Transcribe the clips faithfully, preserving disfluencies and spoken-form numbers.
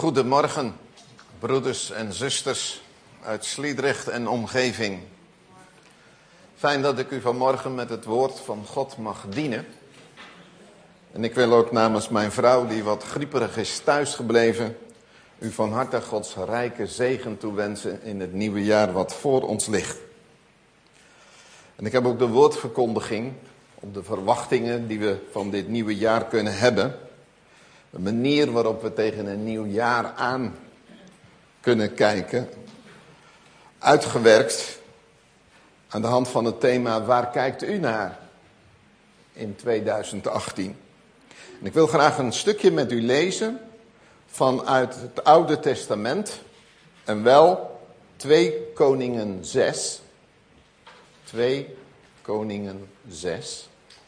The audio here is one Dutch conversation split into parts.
Goedemorgen, broeders en zusters uit Sliedrecht en omgeving. Fijn dat ik u vanmorgen met het woord van God mag dienen. En ik wil ook namens mijn vrouw, die wat grieperig is thuisgebleven, u van harte Gods rijke zegen toewensen in het nieuwe jaar wat voor ons ligt. En ik heb ook de woordverkondiging op de verwachtingen die we van dit nieuwe jaar kunnen hebben. De manier waarop we tegen een nieuw jaar aan kunnen kijken. Uitgewerkt aan de hand van het thema waar kijkt u naar in tweeduizend achttien. En ik wil graag een stukje met u lezen vanuit het Oude Testament. En wel twee Koningen zes. twee Koningen zes.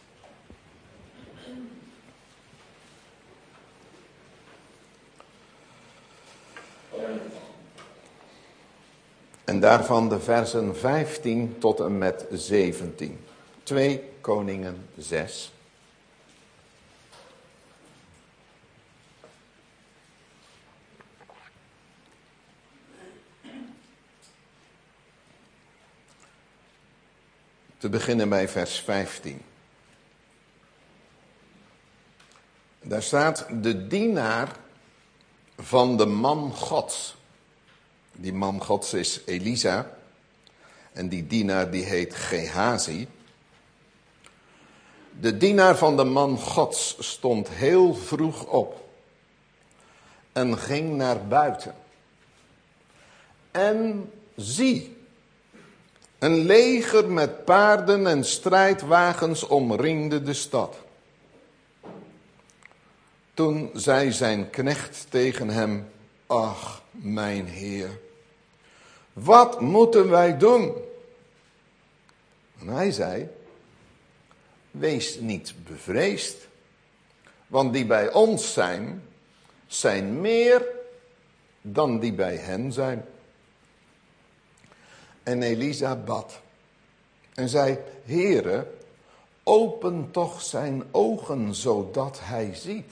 En daarvan de versen vijftien tot en met zeventien. twee Koningen zes. Te beginnen bij vers vijftien. Daar staat: de dienaar van de man Gods. Die man Gods is Elisa. En die dienaar die heet Gehazi. De dienaar van de man Gods stond heel vroeg op. En ging naar buiten. En zie, een leger met paarden en strijdwagens omringde de stad. Toen zei zijn knecht tegen hem: ach, mijn heer, wat moeten wij doen? En hij zei: wees niet bevreesd, want die bij ons zijn, zijn meer dan die bij hen zijn. En Elisa bad en zei: Heere, open toch zijn ogen zodat hij ziet.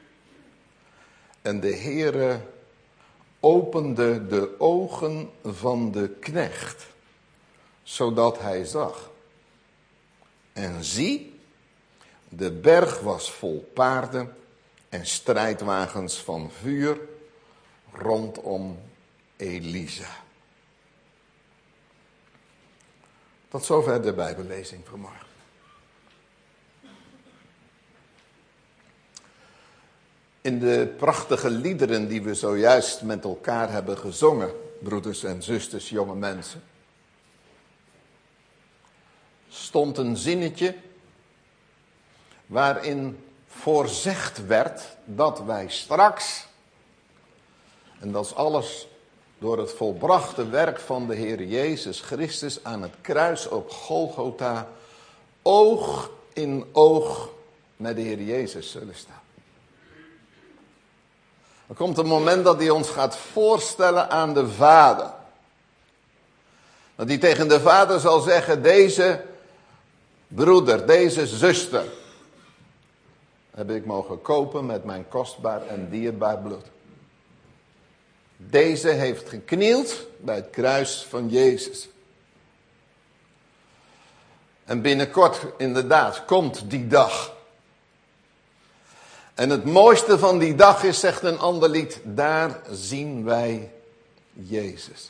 En de Heere opende de ogen van de knecht, zodat hij zag. En zie, de berg was vol paarden en strijdwagens van vuur rondom Elisa. Tot zover de Bijbellezing vanmorgen. In de prachtige liederen die we zojuist met elkaar hebben gezongen, broeders en zusters, jonge mensen, stond een zinnetje waarin voorzegd werd dat wij straks, en dat is alles door het volbrachte werk van de Heer Jezus Christus aan het kruis op Golgotha, oog in oog met de Heer Jezus zullen staan. Er komt een moment dat hij ons gaat voorstellen aan de Vader. Dat hij tegen de Vader zal zeggen: deze broeder, deze zuster heb ik mogen kopen met mijn kostbaar en dierbaar bloed. Deze heeft geknield bij het kruis van Jezus. En binnenkort inderdaad komt die dag. En het mooiste van die dag is, zegt een ander lied, daar zien wij Jezus.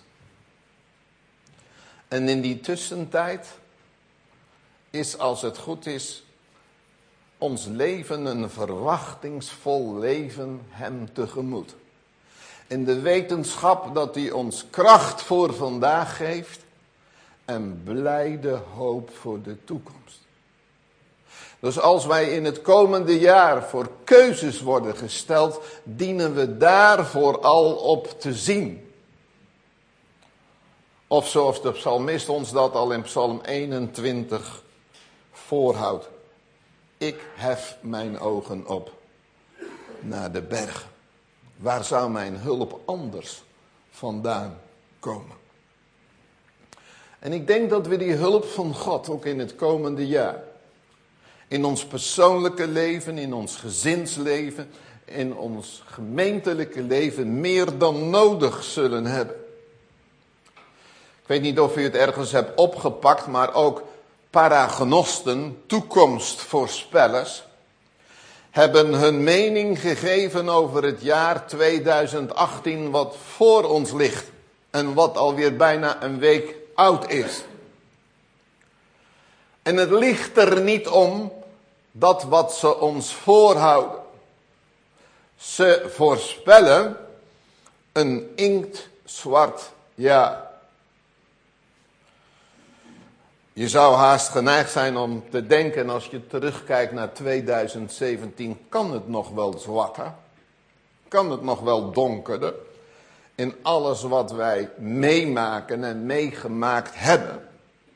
En in die tussentijd is, als het goed is, ons leven een verwachtingsvol leven hem tegemoet. In de wetenschap dat hij ons kracht voor vandaag geeft en blijde hoop voor de toekomst. Dus als wij in het komende jaar voor keuzes worden gesteld, dienen we daar vooral op te zien. Of zoals de psalmist ons dat al in Psalm eenentwintig voorhoudt. Ik hef mijn ogen op naar de bergen. Waar zou mijn hulp anders vandaan komen? En ik denk dat we die hulp van God ook in het komende jaar, in ons persoonlijke leven, in ons gezinsleven, in ons gemeentelijke leven meer dan nodig zullen hebben. Ik weet niet of u het ergens hebt opgepakt, maar ook paragnosten, toekomstvoorspellers, hebben hun mening gegeven over het jaar tweeduizend achttien wat voor ons ligt en wat alweer bijna een week oud is. En het ligt er niet om dat wat ze ons voorhouden. Ze voorspellen een inktzwart jaar. Je zou haast geneigd zijn om te denken, als je terugkijkt naar tweeduizend zeventien, kan het nog wel zwarter? Kan het nog wel donkerder? In alles wat wij meemaken en meegemaakt hebben.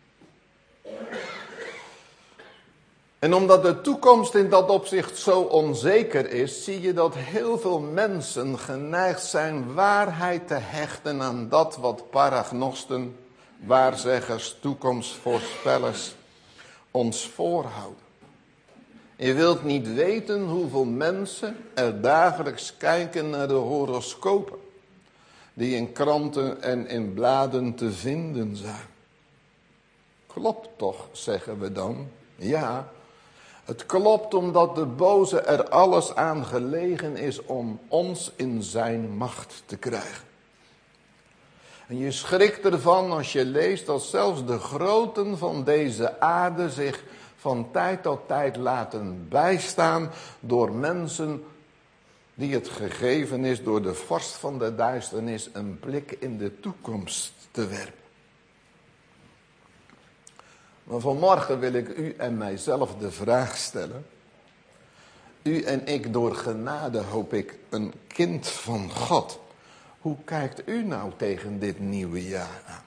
En omdat de toekomst in dat opzicht zo onzeker is, zie je dat heel veel mensen geneigd zijn waarheid te hechten aan dat wat paragnosten, waarzeggers, toekomstvoorspellers ons voorhouden. Je wilt niet weten hoeveel mensen er dagelijks kijken naar de horoscopen, die in kranten en in bladen te vinden zijn. Klopt toch, zeggen we dan? Ja, het klopt omdat de boze er alles aan gelegen is om ons in zijn macht te krijgen. En je schrikt ervan als je leest dat zelfs de groten van deze aarde zich van tijd tot tijd laten bijstaan door mensen die het gegeven is door de vorst van de duisternis een blik in de toekomst te werpen. Maar vanmorgen wil ik u en mijzelf de vraag stellen. U en ik door genade hoop ik een kind van God. Hoe kijkt u nou tegen dit nieuwe jaar aan?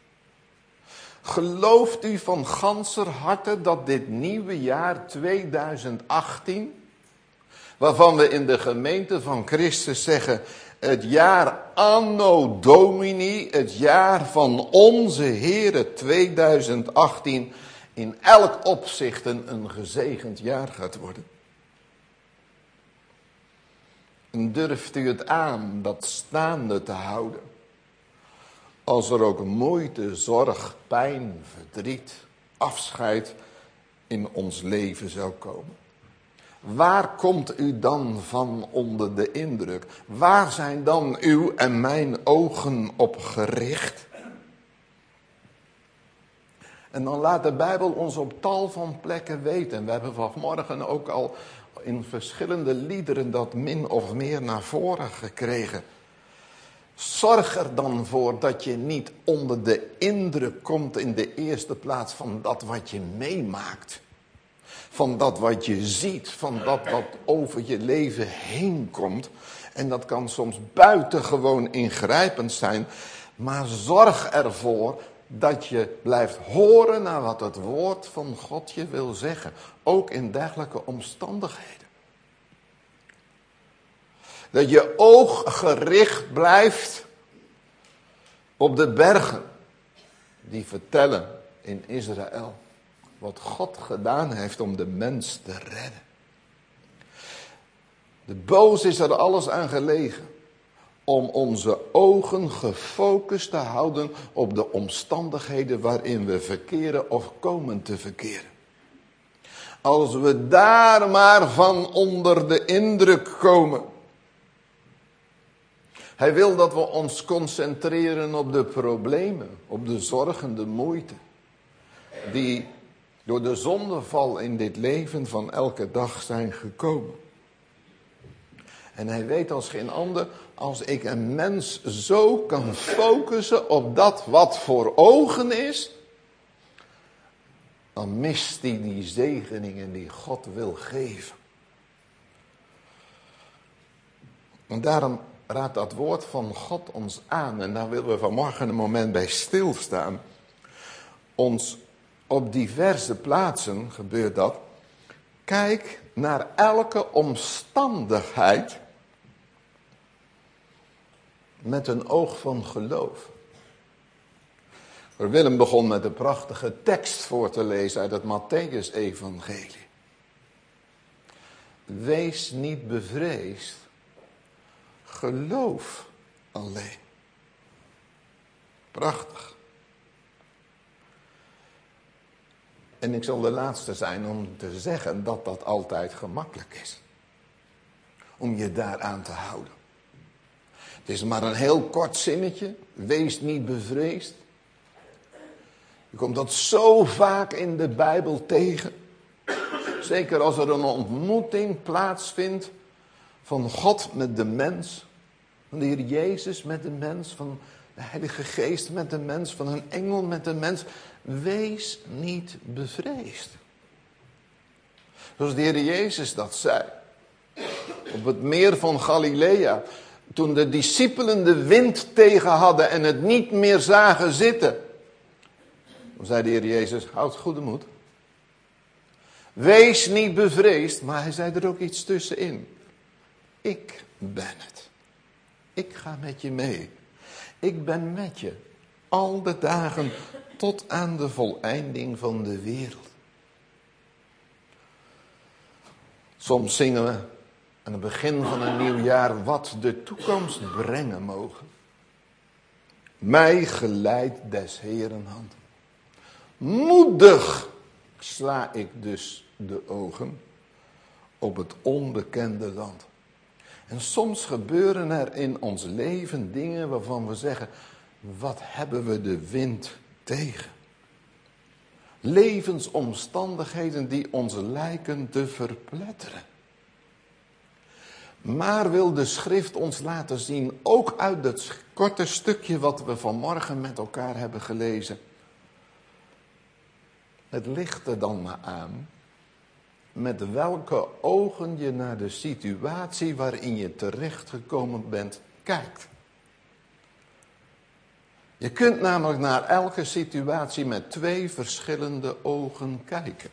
Gelooft u van ganser harte dat dit nieuwe jaar tweeduizend achttien, waarvan we in de gemeente van Christus zeggen, het jaar anno Domini, het jaar van onze Heere tweeduizend achttien, in elk opzicht een gezegend jaar gaat worden? En durft u het aan dat staande te houden? Als er ook moeite, zorg, pijn, verdriet, afscheid in ons leven zou komen. Waar komt u dan van onder de indruk? Waar zijn dan uw en mijn ogen op gericht? En dan laat de Bijbel ons op tal van plekken weten. We hebben vanmorgen ook al in verschillende liederen dat min of meer naar voren gekregen. Zorg er dan voor dat je niet onder de indruk komt in de eerste plaats van dat wat je meemaakt. Van dat wat je ziet, van dat wat over je leven heen komt. En dat kan soms buitengewoon ingrijpend zijn. Maar zorg ervoor dat je blijft horen naar wat het woord van God je wil zeggen. Ook in dergelijke omstandigheden. Dat je oog gericht blijft op de bergen die vertellen in Israël wat God gedaan heeft om de mens te redden. De boze is er alles aan gelegen om onze ogen gefocust te houden op de omstandigheden waarin we verkeren of komen te verkeren. Als we daar maar van onder de indruk komen. Hij wil dat we ons concentreren op de problemen, op de zorgen, de moeite, die door de zondeval in dit leven van elke dag zijn gekomen. En hij weet als geen ander, als ik een mens zo kan focussen op dat wat voor ogen is, dan mist hij die zegeningen die God wil geven. En daarom raadt dat woord van God ons aan, en daar willen we vanmorgen een moment bij stilstaan, ons op diverse plaatsen gebeurt dat. Kijk naar elke omstandigheid met een oog van geloof. Willem begon met een prachtige tekst voor te lezen uit het Mattheüs-evangelie. wees niet bevreesd, geloof alleen. Prachtig. En ik zal de laatste zijn om te zeggen dat dat altijd gemakkelijk is. Om je daaraan te houden. Het is maar een heel kort zinnetje. Wees niet bevreesd. Je komt dat zo vaak in de Bijbel tegen. Zeker als er een ontmoeting plaatsvindt van God met de mens. Van de Heer Jezus met de mens. Van de Heilige Geest met de mens. Van een engel met de mens. Wees niet bevreesd. Zoals de Heer Jezus dat zei. Op het meer van Galilea. Toen de discipelen de wind tegen hadden en het niet meer zagen zitten. Dan zei de Heer Jezus, houd goede moed. Wees niet bevreesd, maar hij zei er ook iets tussenin. Ik ben het. Ik ga met je mee. Ik ben met je. Al de dagen tot aan de voleinding van de wereld. Soms zingen we aan het begin van een nieuw jaar wat de toekomst brengen mogen. Mij geleidt des Heeren hand. Moedig sla ik dus de ogen op het onbekende land. En soms gebeuren er in ons leven dingen waarvan we zeggen, wat hebben we de wind tegen? Levensomstandigheden die ons lijken te verpletteren. Maar wil de schrift ons laten zien, ook uit het korte stukje wat we vanmorgen met elkaar hebben gelezen. Het ligt er dan maar aan met welke ogen je naar de situatie waarin je terechtgekomen bent kijkt. Je kunt namelijk naar elke situatie met twee verschillende ogen kijken.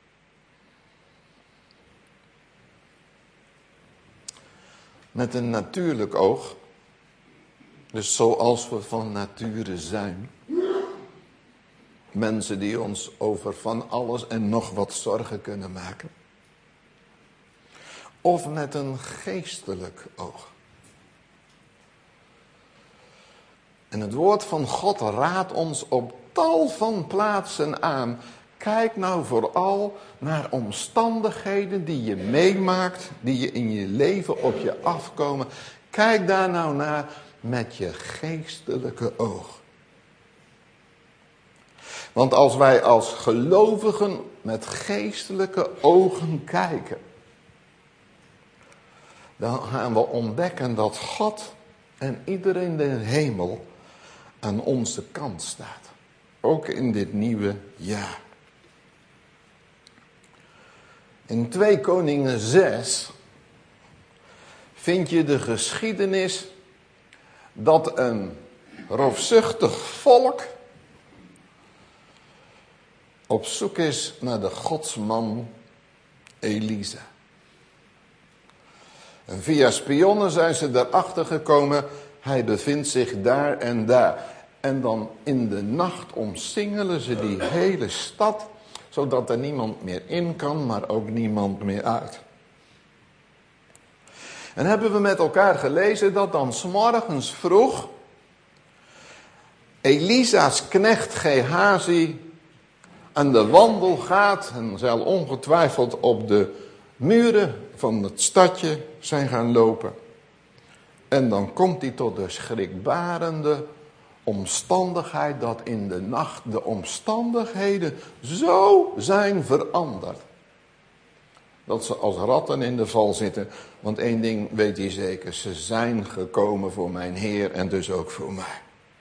Met een natuurlijk oog, dus zoals we van nature zijn. Mensen die ons over van alles en nog wat zorgen kunnen maken. Of met een geestelijk oog. En het woord van God raadt ons op tal van plaatsen aan. Kijk nou vooral naar omstandigheden die je meemaakt, die je in je leven op je afkomen. Kijk daar nou naar met je geestelijke oog. Want als wij als gelovigen met geestelijke ogen kijken, dan gaan we ontdekken dat God en iedereen in de hemel aan onze kant staat. Ook in dit nieuwe jaar. In twee Koningen zes vind je de geschiedenis dat een roofzuchtig volk op zoek is naar de godsman Elisa. En via spionnen zijn ze erachter gekomen, hij bevindt zich daar en daar. En dan in de nacht omsingelen ze die hele stad, zodat er niemand meer in kan, maar ook niemand meer uit. En hebben we met elkaar gelezen dat dan 's morgens vroeg Elisa's knecht Gehazi aan de wandel gaat en zal ongetwijfeld op de muren van het stadje zijn gaan lopen. En dan komt hij tot de schrikbarende omstandigheid dat in de nacht de omstandigheden zo zijn veranderd. Dat ze als ratten in de val zitten. Want één ding weet hij zeker, ze zijn gekomen voor mijn Heer en dus ook voor mij.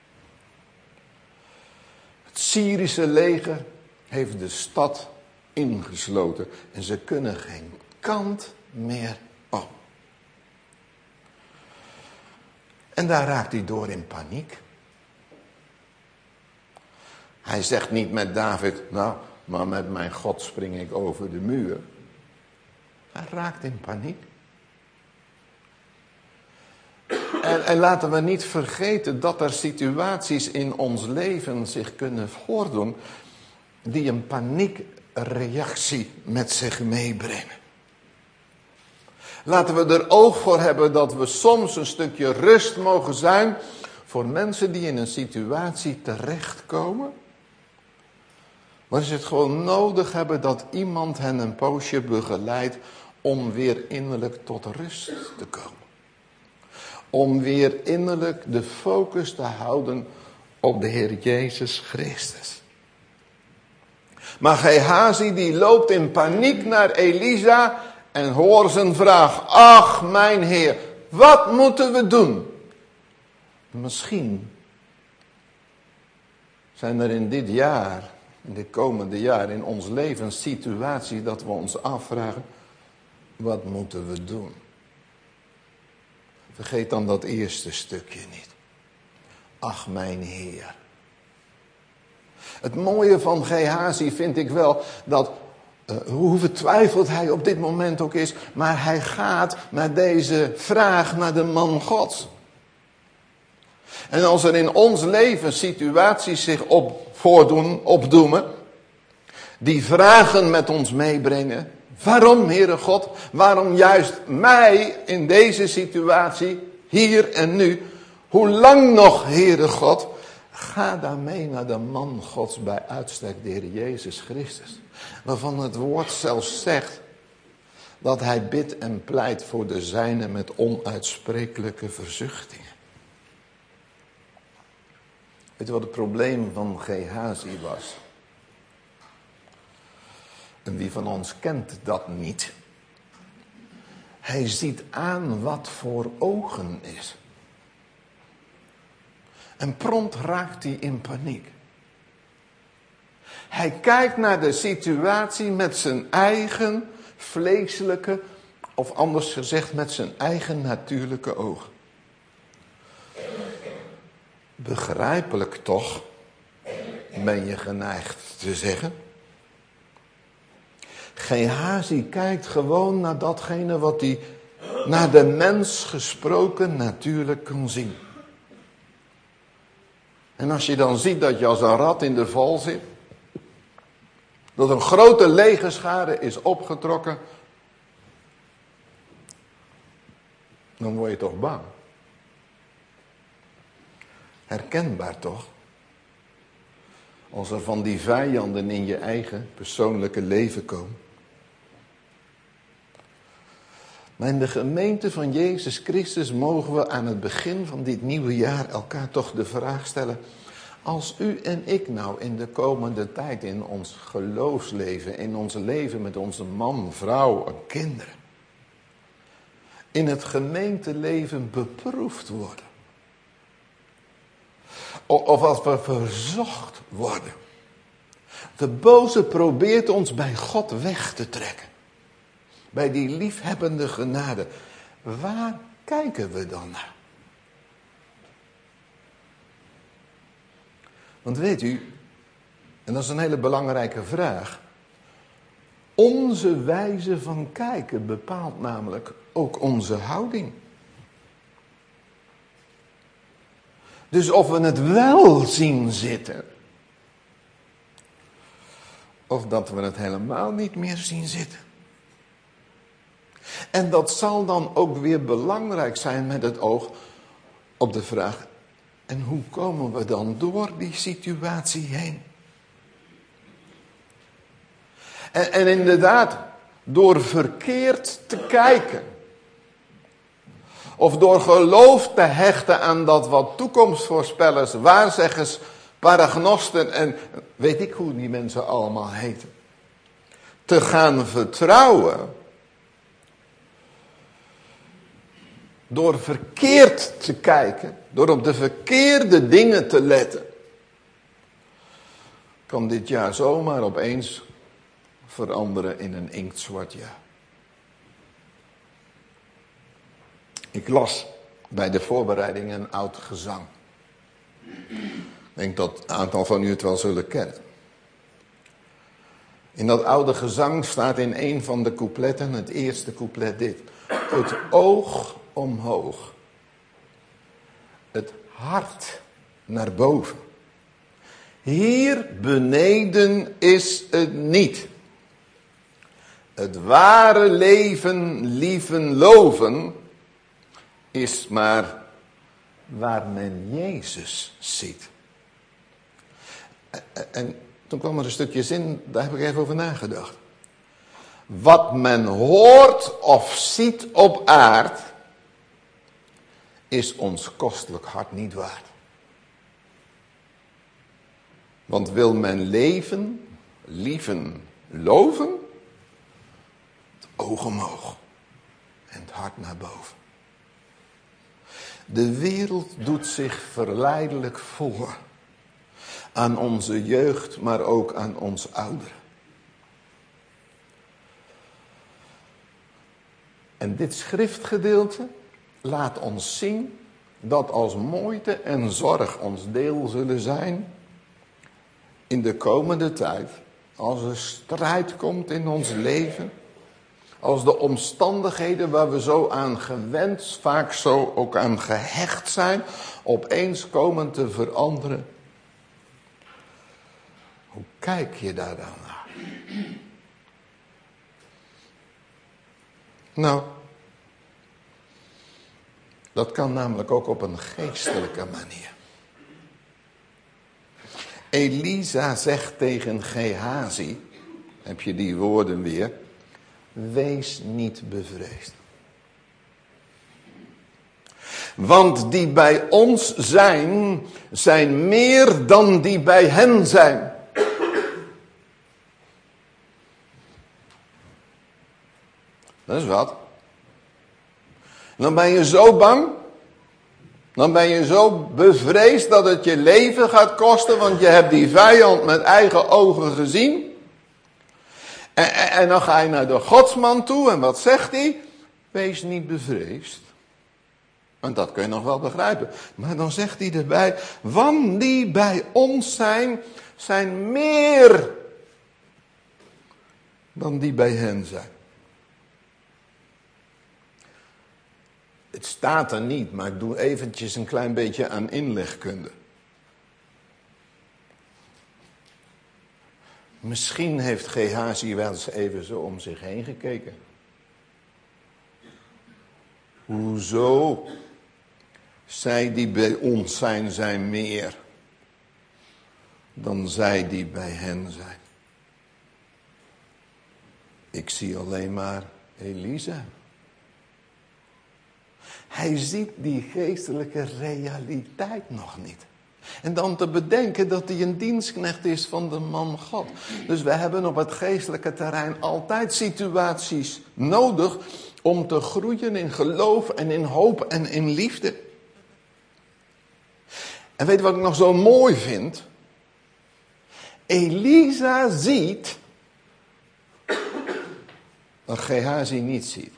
Het Syrische leger heeft de stad ingesloten en ze kunnen geen kant meer op. En daar raakt hij door in paniek. Hij zegt niet met David, nou, maar met mijn God spring ik over de muur. Hij raakt in paniek. En, en laten we niet vergeten dat er situaties in ons leven zich kunnen voordoen die een paniekreactie met zich meebrengen. Laten we er oog voor hebben dat we soms een stukje rust mogen zijn voor mensen die in een situatie terechtkomen. Maar ze het gewoon nodig hebben dat iemand hen een poosje begeleidt om weer innerlijk tot rust te komen. Om weer innerlijk de focus te houden op de Heer Jezus Christus. Maar Gehazi die loopt in paniek naar Elisa en hoort zijn vraag. Ach mijn Heer, wat moeten we doen? Misschien zijn er in dit jaar, in dit komende jaar, in ons leven situaties dat we ons afvragen. Wat moeten we doen? Vergeet dan dat eerste stukje niet. Ach mijn Heer. Het mooie van Gehazi vind ik wel dat, uh, hoe vertwijfeld hij op dit moment ook is, maar hij gaat naar deze vraag naar de man Gods. En als er in ons leven situaties zich op, voordoen, opdoemen, die vragen met ons meebrengen. Waarom, Heere God? Waarom juist mij in deze situatie, hier en nu? Hoe lang nog, Heere God? Ga daarmee naar de man Gods bij uitstek, de Heer Jezus Christus. Waarvan het woord zelfs zegt dat hij bidt en pleit voor de zijnen met onuitsprekelijke verzuchtingen. Weet je wat het probleem van Gehazi was? En wie van ons kent dat niet? Hij ziet aan wat voor ogen is. En prompt raakt hij in paniek. Hij kijkt naar de situatie met zijn eigen vleeselijke, of anders gezegd met zijn eigen natuurlijke ogen. Begrijpelijk toch, ben je geneigd te zeggen. Gehazi kijkt gewoon naar datgene wat hij naar de mens gesproken natuurlijk kan zien. En als je dan ziet dat je als een rat in de val zit, dat een grote legerschare is opgetrokken, dan word je toch bang. Herkenbaar toch? Als er van die vijanden in je eigen persoonlijke leven komen. Maar in de gemeente van Jezus Christus mogen we aan het begin van dit nieuwe jaar elkaar toch de vraag stellen. Als u en ik nou in de komende tijd in ons geloofsleven, in ons leven met onze man, vrouw en kinderen, in het gemeenteleven beproefd worden. Of als we verzocht worden. De boze probeert ons bij God weg te trekken. Bij die liefhebbende genade. Waar kijken we dan naar? Want weet u, en dat is een hele belangrijke vraag. Onze wijze van kijken bepaalt namelijk ook onze houding. Dus of we het wel zien zitten. Of dat we het helemaal niet meer zien zitten. En dat zal dan ook weer belangrijk zijn met het oog op de vraag. En hoe komen we dan door die situatie heen? En, en inderdaad, door verkeerd te kijken. Of door geloof te hechten aan dat wat toekomstvoorspellers, waarzeggers, paragnosten en weet ik hoe die mensen allemaal heten. Te gaan vertrouwen. Door verkeerd te kijken, door op de verkeerde dingen te letten. Kan dit jaar zomaar opeens veranderen in een inktzwart jaar. Ik las bij de voorbereiding een oud gezang. Ik denk dat een aantal van u het wel zullen kennen. In dat oude gezang staat in een van de coupletten, het eerste couplet dit. Het oog omhoog. Het hart naar boven. Hier beneden is het niet. Het ware leven, lieven, loven, is maar waar men Jezus ziet. En toen kwam er een stukje zin, daar heb ik even over nagedacht. Wat men hoort of ziet op aard, is ons kostelijk hart niet waard. Want wil men leven, lieven, loven, het oog omhoog en het hart naar boven. De wereld doet zich verleidelijk voor aan onze jeugd, maar ook aan ons ouderen. En dit schriftgedeelte laat ons zien dat als moeite en zorg ons deel zullen zijn in de komende tijd, als er strijd komt in ons leven, als de omstandigheden waar we zo aan gewend, vaak zo ook aan gehecht zijn, opeens komen te veranderen. Hoe kijk je daar dan naar? Nou, dat kan namelijk ook op een geestelijke manier. Elisa zegt tegen Gehazi, heb je die woorden weer, wees niet bevreesd. Want die bij ons zijn, zijn meer dan die bij hen zijn. Dat is wat. Dan ben je zo bang. Dan ben je zo bevreesd dat het je leven gaat kosten. Want je hebt die vijand met eigen ogen gezien. En, en, en dan ga je naar de godsman toe. En wat zegt hij? Wees niet bevreesd. Want dat kun je nog wel begrijpen. Maar dan zegt hij erbij. Want die bij ons zijn, zijn meer dan die bij hen zijn. Het staat er niet, maar ik doe eventjes een klein beetje aan inlegkunde. Misschien heeft Gehazi wel eens even zo om zich heen gekeken. Hoezo? Zij die bij ons zijn, zijn meer dan zij die bij hen zijn. Ik zie alleen maar Elisa. Hij ziet die geestelijke realiteit nog niet. En dan te bedenken dat hij een dienstknecht is van de man God. Dus we hebben op het geestelijke terrein altijd situaties nodig om te groeien in geloof en in hoop en in liefde. En weet je wat ik nog zo mooi vind? Elisa ziet wat Gehazi niet ziet.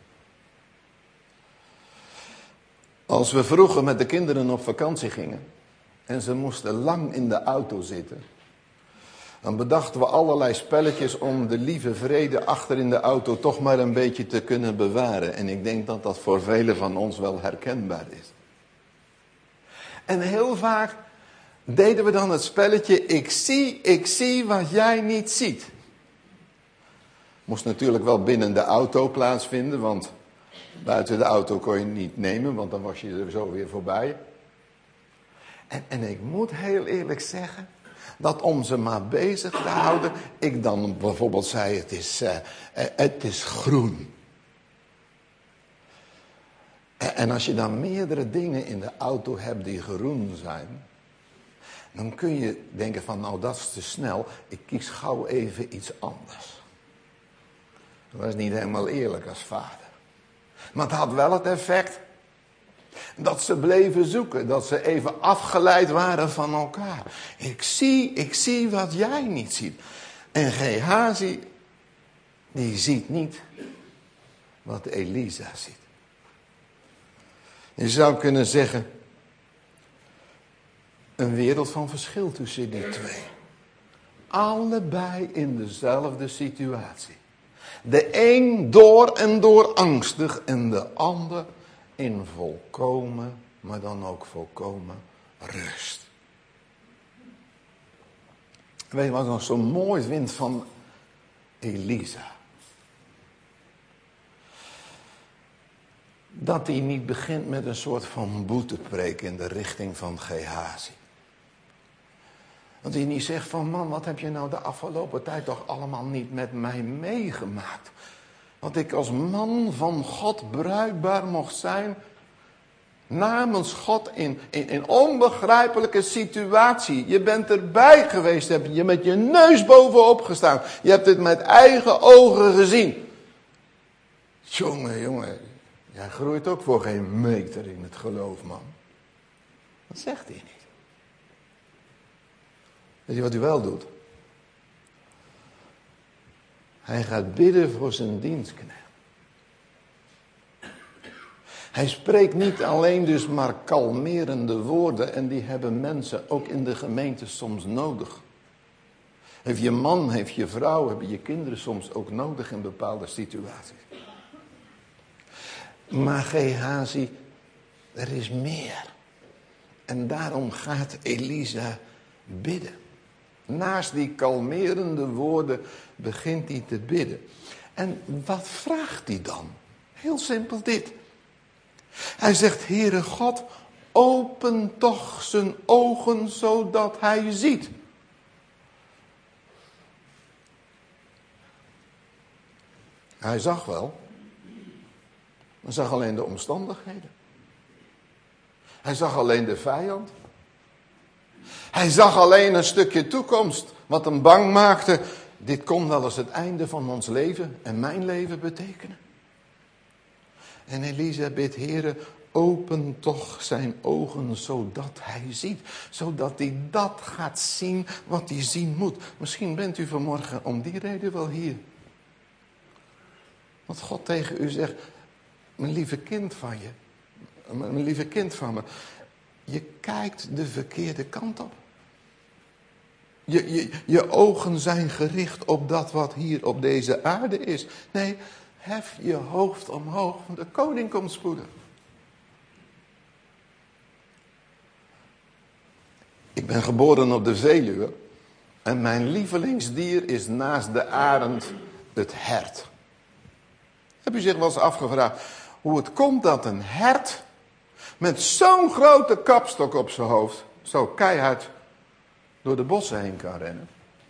Als we vroeger met de kinderen op vakantie gingen en ze moesten lang in de auto zitten, dan bedachten we allerlei spelletjes om de lieve vrede achter in de auto toch maar een beetje te kunnen bewaren. En ik denk dat dat voor velen van ons wel herkenbaar is. En heel vaak deden we dan het spelletje, ik zie, ik zie wat jij niet ziet. Moest natuurlijk wel binnen de auto plaatsvinden, want buiten de auto kon je niet nemen, want dan was je er zo weer voorbij. En, en ik moet heel eerlijk zeggen, dat om ze maar bezig te houden, ik dan bijvoorbeeld zei, het is, uh, uh, het is groen. En, en als je dan meerdere dingen in de auto hebt die groen zijn, dan kun je denken van, nou dat is te snel, ik kies gauw even iets anders. Dat was niet helemaal eerlijk als vader. Maar het had wel het effect dat ze bleven zoeken. Dat ze even afgeleid waren van elkaar. Ik zie, ik zie wat jij niet ziet. En Gehazi, die ziet niet wat Elisa ziet. Je zou kunnen zeggen, een wereld van verschil tussen die twee. Allebei in dezelfde situatie. De een door en door angstig en de ander in volkomen, maar dan ook volkomen rust. Weet je wat ik nog zo mooi vind van Elisa? dat hij niet begint met een soort van boetepreek in de richting van Gehazi. Dat hij niet zegt van, man, wat heb je nou de afgelopen tijd toch allemaal niet met mij meegemaakt? Dat ik als man van God bruikbaar mocht zijn, namens God in, in, in onbegrijpelijke situatie. Je bent erbij geweest, heb je met je neus bovenop gestaan. Je hebt het met eigen ogen gezien. Jongen, jongen, jij groeit ook voor geen meter in het geloof, man. Dat zegt hij niet. Weet je wat hij wel doet? Hij gaat bidden voor zijn dienstknecht. Hij spreekt niet alleen dus maar kalmerende woorden. En die hebben mensen ook in de gemeente soms nodig. Heeft je man, heeft je vrouw, hebben je kinderen soms ook nodig in bepaalde situaties. Maar Gehazi, er is meer. En daarom gaat Elisa bidden. Naast die kalmerende woorden begint hij te bidden. En wat vraagt hij dan? Heel simpel dit. Hij zegt, Heere God, open toch zijn ogen zodat hij ziet. Hij zag wel. Hij zag alleen de omstandigheden. Hij zag alleen de vijand. Hij zag alleen een stukje toekomst, wat hem bang maakte. Dit kon wel eens het einde van ons leven en mijn leven betekenen. En Elisa bidt, Heere, open toch zijn ogen zodat hij ziet. Zodat hij dat gaat zien wat hij zien moet. Misschien bent u vanmorgen om die reden wel hier. Want God tegen u zegt, mijn lieve kind van je, mijn lieve kind van me, je kijkt de verkeerde kant op. Je, je, je ogen zijn gericht op dat wat hier op deze aarde is. Nee, hef je hoofd omhoog, want de koning komt spoedig. Ik ben geboren op de Veluwe. En mijn lievelingsdier is naast de arend het hert. Heb u zich wel eens afgevraagd hoe het komt dat een hert met zo'n grote kapstok op zijn hoofd zo keihard door de bossen heen kan rennen?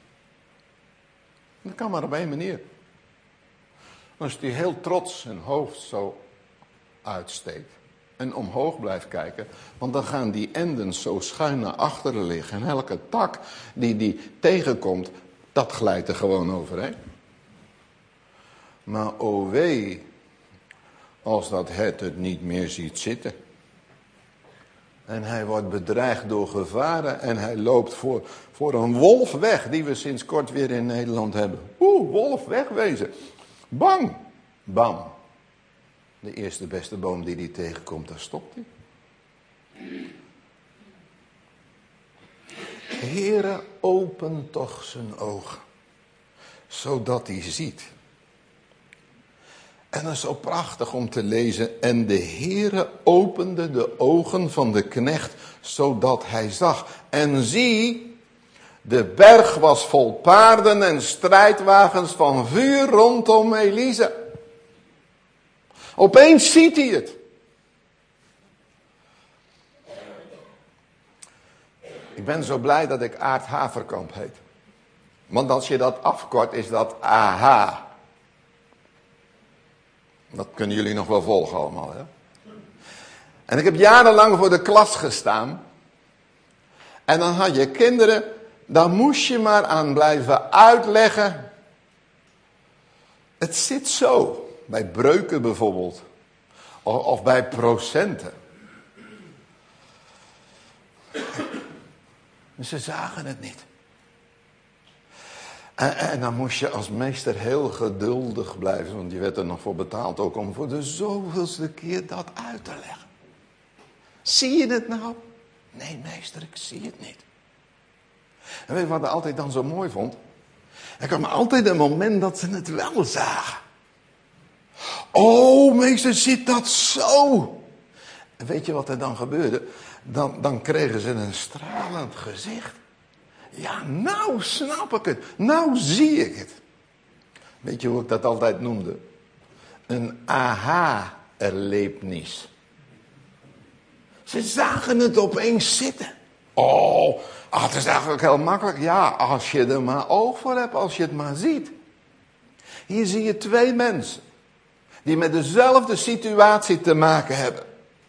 Dat kan maar op één manier. Als hij heel trots zijn hoofd zo uitsteekt en omhoog blijft kijken, want dan gaan die enden zo schuin naar achteren liggen en elke tak die die tegenkomt, dat glijdt er gewoon overheen. Maar o wee, als dat hert het niet meer ziet zitten. En hij wordt bedreigd door gevaren en hij loopt voor, voor een wolf weg, die we sinds kort weer in Nederland hebben. Oeh, wolf, wegwezen. Bang, bam. De eerste beste boom die hij tegenkomt, daar stopt hij. Heere, open toch zijn ogen, zodat hij ziet. En dat is zo prachtig om te lezen. En de Heere opende de ogen van de knecht, zodat hij zag. En zie, de berg was vol paarden en strijdwagens van vuur rondom Elisa. Opeens ziet hij het. Ik ben zo blij dat ik Aart Haverkamp heet. Want als je dat afkort is dat A H. Dat kunnen jullie nog wel volgen allemaal, hè? En ik heb jarenlang voor de klas gestaan. En dan had je kinderen, daar moest je maar aan blijven uitleggen. Het zit zo. Bij breuken bijvoorbeeld. Of, of bij procenten. Ze zagen het niet. En, en dan moest je als meester heel geduldig blijven. Want je werd er nog voor betaald ook om voor de zoveelste keer dat uit te leggen. Zie je het nou? Nee meester, ik zie het niet. En weet je wat ik altijd dan zo mooi vond? Er kwam altijd een moment dat ze het wel zagen. Oh meester, zit dat zo? En weet je wat er dan gebeurde? Dan, dan kregen ze een stralend gezicht. Ja, nou snap ik het. Nou zie ik het. Weet je hoe ik dat altijd noemde? Een aha erlebnis. Ze zagen het opeens zitten. Oh, ah, het is eigenlijk heel makkelijk. Ja, als je er maar oog voor hebt, als je het maar ziet. Hier zie je twee mensen die met dezelfde situatie te maken hebben.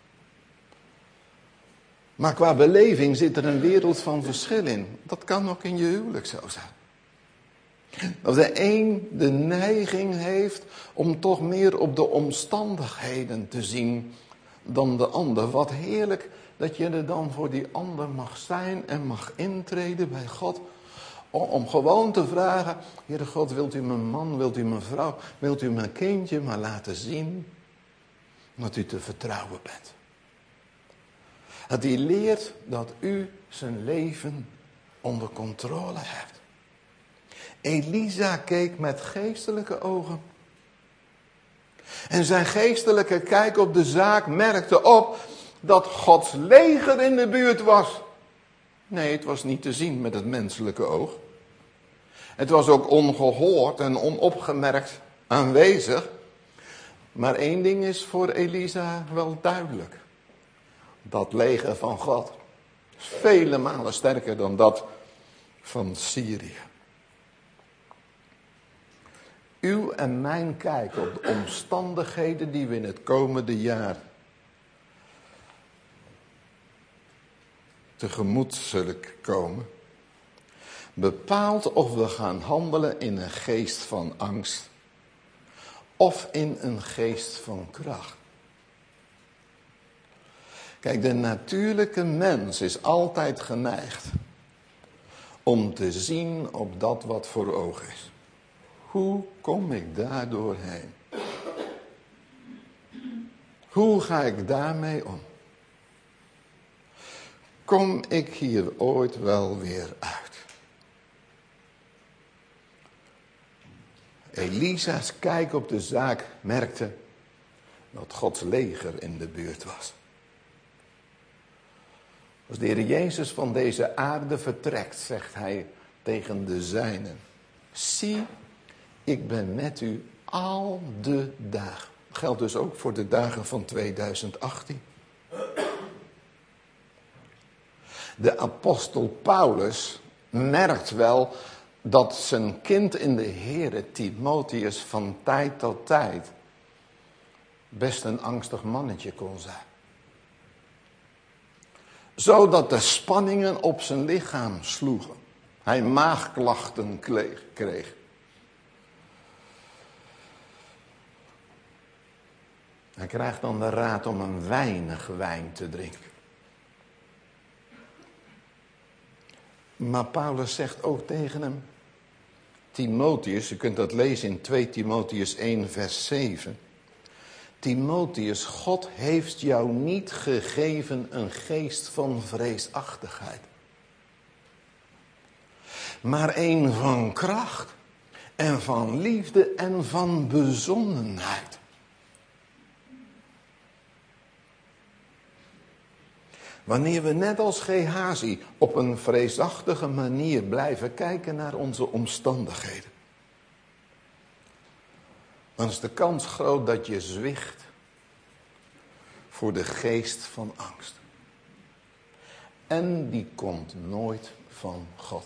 Maar qua beleving zit er een wereld van verschil in. Dat kan ook in je huwelijk zo zijn. Dat de een de neiging heeft om toch meer op de omstandigheden te zien dan de ander. Wat heerlijk dat je er dan voor die ander mag zijn en mag intreden bij God. Om gewoon te vragen, Heere God, wilt u mijn man, wilt u mijn vrouw, wilt u mijn kindje maar laten zien dat u te vertrouwen bent. Dat hij leert dat u zijn leven onder controle hebt. Elisa keek met geestelijke ogen. En zijn geestelijke kijk op de zaak merkte op dat Gods leger in de buurt was. Nee, het was niet te zien met het menselijke oog. Het was ook ongehoord en onopgemerkt aanwezig. Maar één ding is voor Elisa wel duidelijk. Dat leger van God is vele malen sterker dan dat van Syrië. Uw en mijn kijk op de omstandigheden die we in het komende jaar tegemoet zullen komen, bepaalt of we gaan handelen in een geest van angst of in een geest van kracht. Kijk, de natuurlijke mens is altijd geneigd om te zien op dat wat voor ogen is. Hoe kom ik daar doorheen? Hoe ga ik daarmee om? Kom ik hier ooit wel weer uit? Elisa's kijk op de zaak merkte dat Gods leger in de buurt was. Als de Heer Jezus van deze aarde vertrekt, zegt hij tegen de zijnen: zie, ik ben met u al de dagen. Dat geldt dus ook voor de dagen van tweeduizend achttien. De apostel Paulus merkt wel dat zijn kind in de Here, Timotheus, van tijd tot tijd best een angstig mannetje kon zijn. Zodat de spanningen op zijn lichaam sloegen. Hij maagklachten kreeg. Hij krijgt dan de raad om een weinig wijn te drinken. Maar Paulus zegt ook tegen hem, Timotheus, je kunt dat lezen in twee Timotheus één vers zeven. Timotheus, God heeft jou niet gegeven een geest van vreesachtigheid. Maar een van kracht en van liefde en van bezonnenheid. Wanneer we net als Gehazi op een vreesachtige manier blijven kijken naar onze omstandigheden, dan is de kans groot dat je zwicht voor de geest van angst. En die komt nooit van God.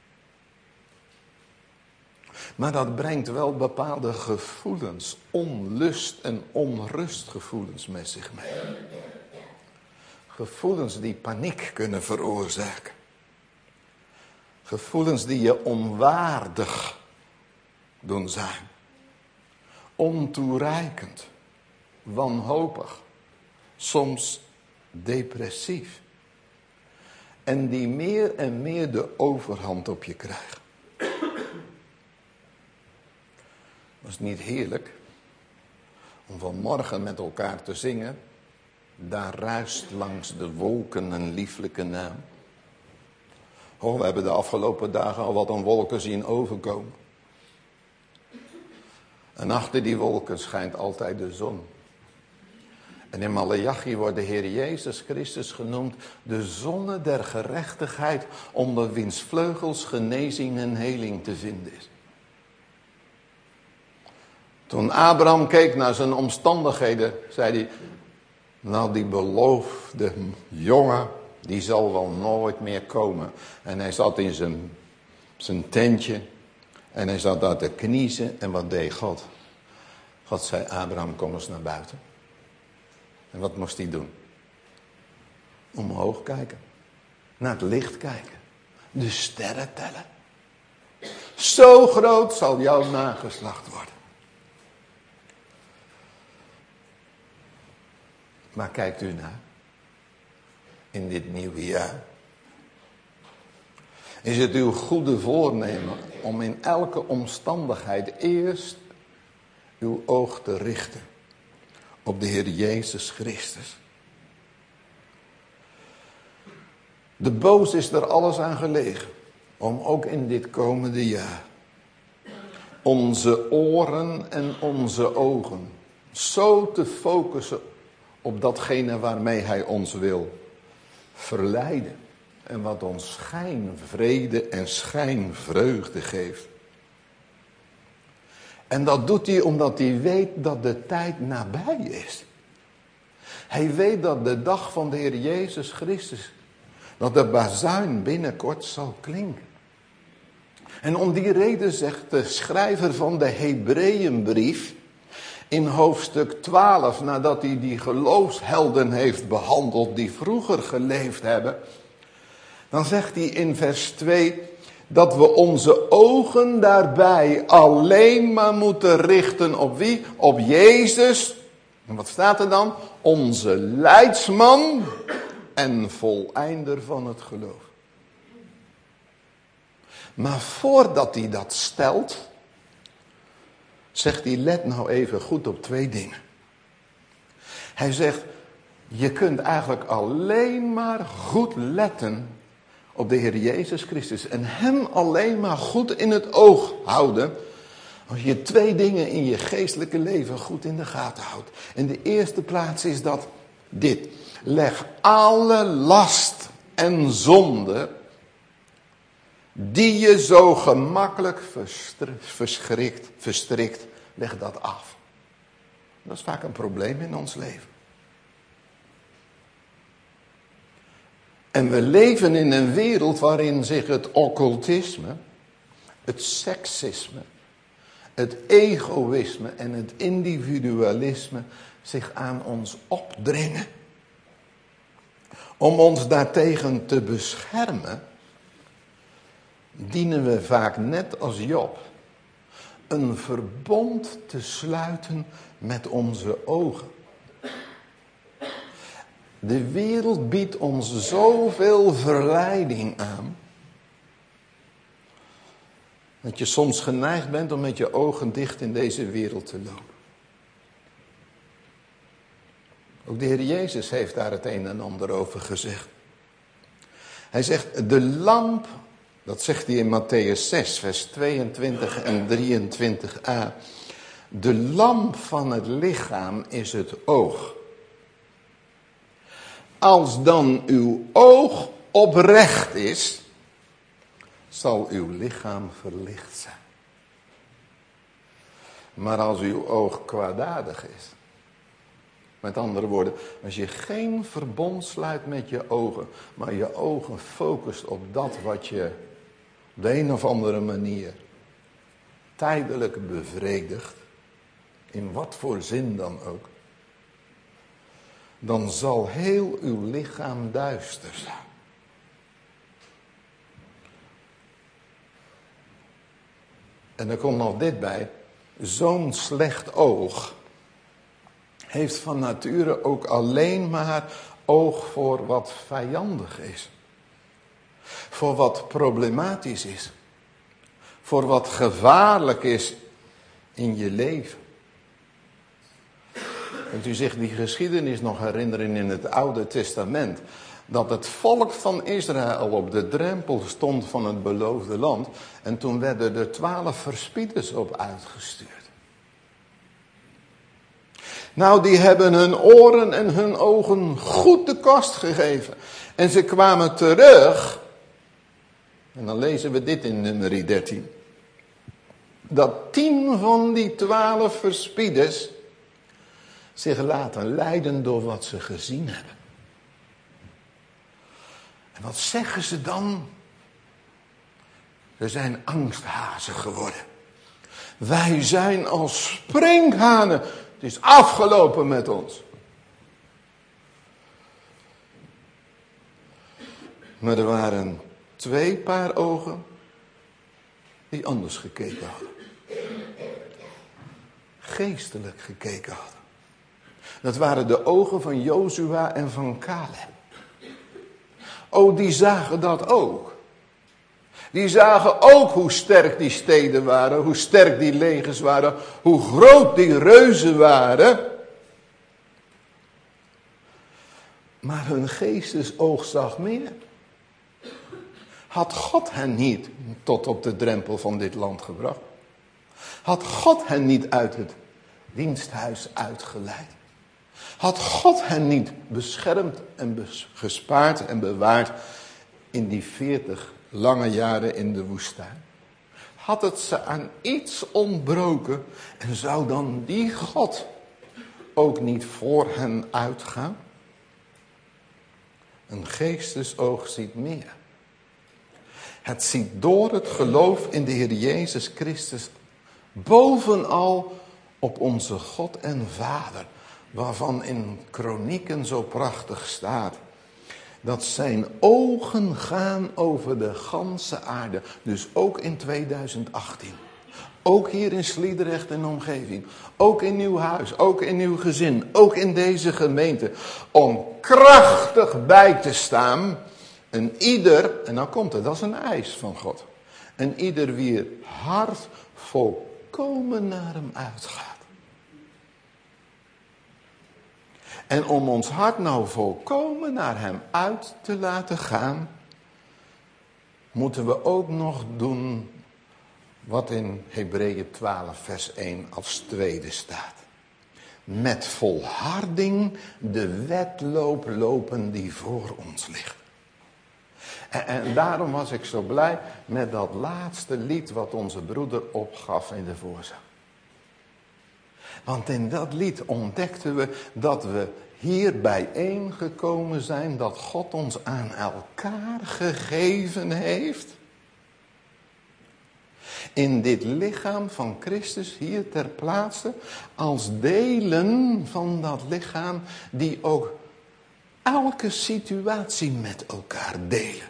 Maar dat brengt wel bepaalde gevoelens, onlust en onrustgevoelens met zich mee. Gevoelens die paniek kunnen veroorzaken. Gevoelens die je onwaardig doen zijn. Ontoereikend. Wanhopig. Soms depressief. En die meer en meer de overhand op je krijgen. Was het niet heerlijk om vanmorgen met elkaar te zingen? Daar ruist langs de wolken een lieflijke naam. Oh, we hebben de afgelopen dagen al wat aan wolken zien overkomen. En achter die wolken schijnt altijd de zon. En in Maleachi wordt de Heer Jezus Christus genoemd de zonne der gerechtigheid, onder wiens vleugels genezing en heling te vinden is. Toen Abraham keek naar zijn omstandigheden, zei hij, nou die beloofde jongen, die zal wel nooit meer komen. En hij zat in zijn, zijn tentje en hij zat daar te kniezen en wat deed God? God zei, Abraham, kom eens naar buiten. En wat moest hij doen? Omhoog kijken. Naar het licht kijken. De sterren tellen. Zo groot zal jouw nageslacht worden. Maar kijkt u naar. In dit nieuwe jaar. Is het uw goede voornemen om in elke omstandigheid eerst uw oog te richten op de Heer Jezus Christus. De boos is er alles aan gelegen om ook in dit komende jaar onze oren en onze ogen zo te focussen op datgene waarmee hij ons wil verleiden en wat ons schijnvrede en schijnvreugde geeft. En dat doet hij omdat hij weet dat de tijd nabij is. Hij weet dat de dag van de Heer Jezus Christus, dat de bazuin binnenkort zal klinken. En om die reden zegt de schrijver van de Hebreeënbrief in hoofdstuk twaalf, nadat hij die geloofshelden heeft behandeld die vroeger geleefd hebben, dan zegt hij in vers twee dat we onze ogen daarbij alleen maar moeten richten op wie? Op Jezus. En wat staat er dan? Onze leidsman en voleinder van het geloof. Maar voordat hij dat stelt, zegt hij, let nou even goed op twee dingen. Hij zegt, je kunt eigenlijk alleen maar goed letten op de Heer Jezus Christus en hem alleen maar goed in het oog houden als je twee dingen in je geestelijke leven goed in de gaten houdt. In de eerste plaats is dat dit. Leg alle last en zonde die je zo gemakkelijk verstrikt, verstrikt, leg dat af. Dat is vaak een probleem in ons leven. En we leven in een wereld waarin zich het occultisme, het seksisme, het egoïsme en het individualisme zich aan ons opdringen. Om ons daartegen te beschermen, dienen we vaak net als Job een verbond te sluiten met onze ogen. De wereld biedt ons zoveel verleiding aan, dat je soms geneigd bent om met je ogen dicht in deze wereld te lopen. Ook de Heer Jezus heeft daar het een en ander over gezegd. Hij zegt, de lamp, dat zegt hij in Matthäus zes, vers tweeëntwintig en drieëntwintig a. De lamp van het lichaam is het oog. Als dan uw oog oprecht is, zal uw lichaam verlicht zijn. Maar als uw oog kwaadaardig is, met andere woorden, als je geen verbond sluit met je ogen, maar je ogen focust op dat wat je op de een of andere manier tijdelijk bevredigt, in wat voor zin dan ook, dan zal heel uw lichaam duister zijn. En er komt nog dit bij, zo'n slecht oog heeft van nature ook alleen maar oog voor wat vijandig is. Voor wat problematisch is. Voor wat gevaarlijk is in je leven. Kunt u zich die geschiedenis nog herinneren in het Oude Testament? Dat het volk van Israël op de drempel stond van het beloofde land. En toen werden er twaalf verspieders op uitgestuurd. Nou, die hebben hun oren en hun ogen goed de kost gegeven. En ze kwamen terug. En dan lezen we dit in nummer dertien. dat tien van die twaalf verspieders zich laten leiden door wat ze gezien hebben. En wat zeggen ze dan? Ze zijn angsthazen geworden. Wij zijn als sprinkhanen. Het is afgelopen met ons. Maar er waren twee paar ogen die anders gekeken hadden. Geestelijk gekeken hadden. Dat waren de ogen van Jozua en van Caleb. Oh, die zagen dat ook. Die zagen ook hoe sterk die steden waren, hoe sterk die legers waren, hoe groot die reuzen waren. Maar hun geestesoog zag meer. Had God hen niet tot op de drempel van dit land gebracht? Had God hen niet uit het diensthuis uitgeleid? Had God hen niet beschermd en gespaard en bewaard in die veertig lange jaren in de woestijn? Had het ze aan iets ontbroken en zou dan die God ook niet voor hen uitgaan? Een geestesoog ziet meer. Het ziet door het geloof in de Heer Jezus Christus bovenal op onze God en Vader, waarvan in Kronieken zo prachtig staat dat zijn ogen gaan over de ganse aarde. Dus ook in tweeduizend achttien. Ook hier in Sliedrecht en omgeving. Ook in uw huis. Ook in uw gezin. Ook in deze gemeente. Om krachtig bij te staan. En ieder, en nou komt het, dat is een eis van God. En ieder wie het hart volkomen naar hem uitgaat. En om ons hart nou volkomen naar hem uit te laten gaan, moeten we ook nog doen wat in Hebreeën twaalf vers één als tweede staat. Met volharding de wedloop lopen die voor ons ligt. En, en daarom was ik zo blij met dat laatste lied wat onze broeder opgaf in de voorzang. Want in dat lied ontdekten we dat we hier bijeengekomen zijn, dat God ons aan elkaar gegeven heeft. In dit lichaam van Christus hier ter plaatse, als delen van dat lichaam die ook elke situatie met elkaar delen.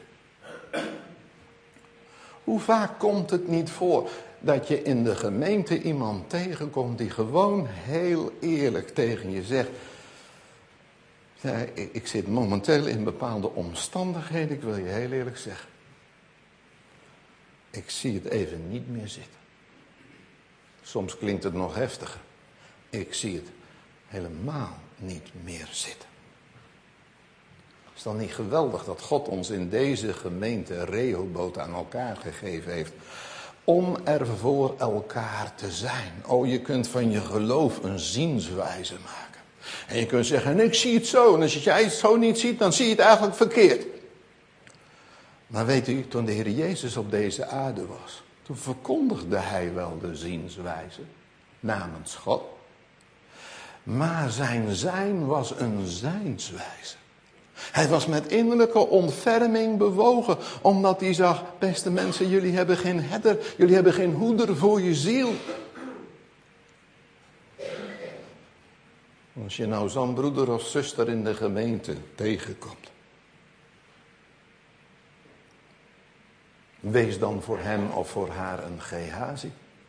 Hoe vaak komt het niet voor dat je in de gemeente iemand tegenkomt die gewoon heel eerlijk tegen je zegt: ja, ik, ik zit momenteel in bepaalde omstandigheden, ik wil je heel eerlijk zeggen. Ik zie het even niet meer zitten. Soms klinkt het nog heftiger. Ik zie het helemaal niet meer zitten. Is dan niet geweldig dat God ons in deze gemeente Rehoboth aan elkaar gegeven heeft om er voor elkaar te zijn? Oh, je kunt van je geloof een zienswijze maken. En je kunt zeggen, en ik zie het zo. En als jij het zo niet ziet, dan zie je het eigenlijk verkeerd. Maar weet u, toen de Heer Jezus op deze aarde was, toen verkondigde hij wel de zienswijze namens God. Maar zijn zijn was een zijnswijze. Hij was met innerlijke ontferming bewogen, omdat hij zag, beste mensen, jullie hebben geen herder, jullie hebben geen hoeder voor je ziel. Als je nou zo'n broeder of zuster in de gemeente tegenkomt, wees dan voor hem of voor haar een Gehazi.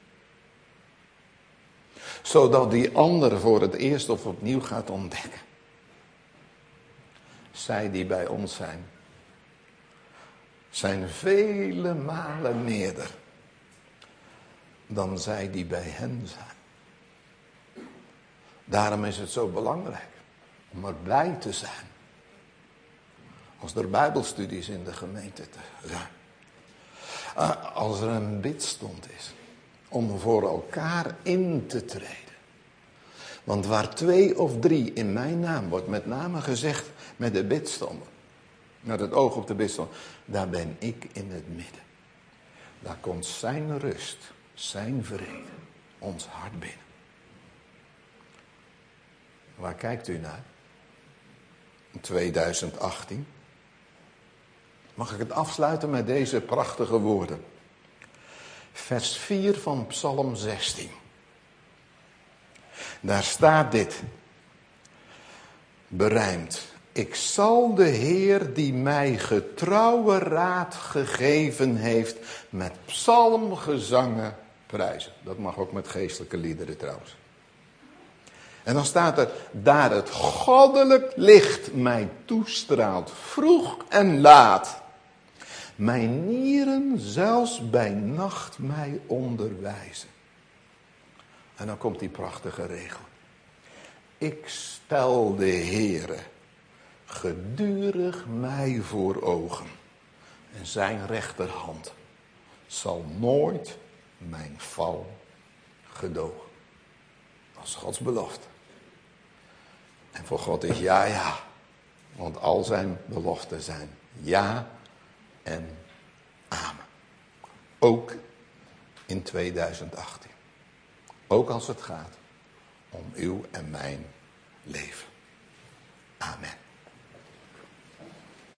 Zodat die ander voor het eerst of opnieuw gaat ontdekken. Zij die bij ons zijn, zijn vele malen meerder dan zij die bij hen zijn. Daarom is het zo belangrijk om erbij te zijn. Als er bijbelstudies in de gemeente te zijn. Als er een bidstond is om voor elkaar in te treden. Want waar twee of drie in mijn naam wordt met name gezegd met de bidstonden. Met het oog op de bidstond. Daar ben ik in het midden. Daar komt zijn rust zijn vrede ons hart binnen. Waar kijkt u naar? In tweeduizend achttien. Mag ik het afsluiten met deze prachtige woorden? Vers vier van Psalm zestien. Daar staat dit. Berijmd. Ik zal de Heer die mij getrouwe raad gegeven heeft met psalmgezangen prijzen. Dat mag ook met geestelijke liederen trouwens. En dan staat er, daar het goddelijk licht mij toestraalt, vroeg en laat. Mijn nieren zelfs bij nacht mij onderwijzen. En dan komt die prachtige regel. Ik stel de Heere gedurig mij voor ogen. En zijn rechterhand zal nooit mijn val gedogen. Dat is Gods belofte. En voor God is ja, ja. Want al zijn beloften zijn ja en amen. Ook in tweeduizend achttien. Ook als het gaat om uw en mijn leven.